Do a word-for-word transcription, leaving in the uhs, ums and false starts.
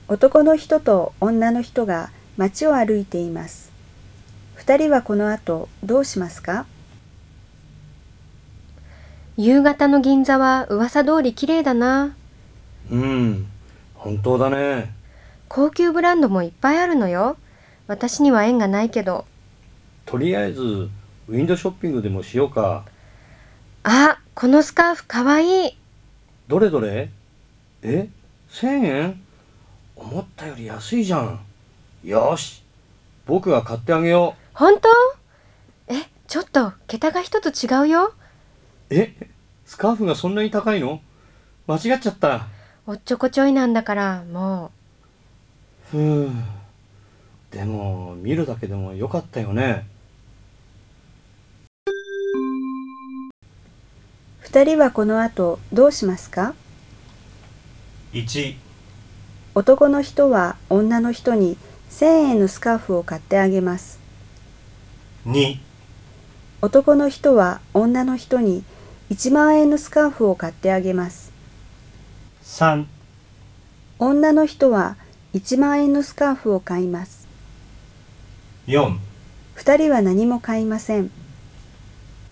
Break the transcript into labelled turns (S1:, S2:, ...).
S1: 男の人と女の人が街を歩いています。二人はこの後どうしますか？
S2: 夕方の銀座は噂通り綺麗だな。
S3: うん、本当だね。
S2: 高級ブランドもいっぱいあるのよ。私には縁がないけど。
S3: とりあえずウィンドウショッピングでもしようか。
S2: あ、このスカーフかわいい。
S3: どれどれ？え、せんえん？思ったより安いじゃん。よし、僕が買ってあげよ
S2: 本当？え、ちょっと桁が一つ違うよ。
S3: う。え、スカーフがそんなに高いの？間違っちゃった。
S2: おっちょこちょいなんだからも
S3: ふう。でも見るだけでもよかったよね。
S1: 二人はこの後どうしますか？
S4: いち、
S1: 男の人は女の人に千円のスカーフを買ってあげます。
S4: に、
S1: 男の人は女の人に一万円のスカーフを買ってあげます。
S4: さん、
S1: 女の人は一万円のスカーフを買います。
S4: よん。
S1: 二人は何も買いません。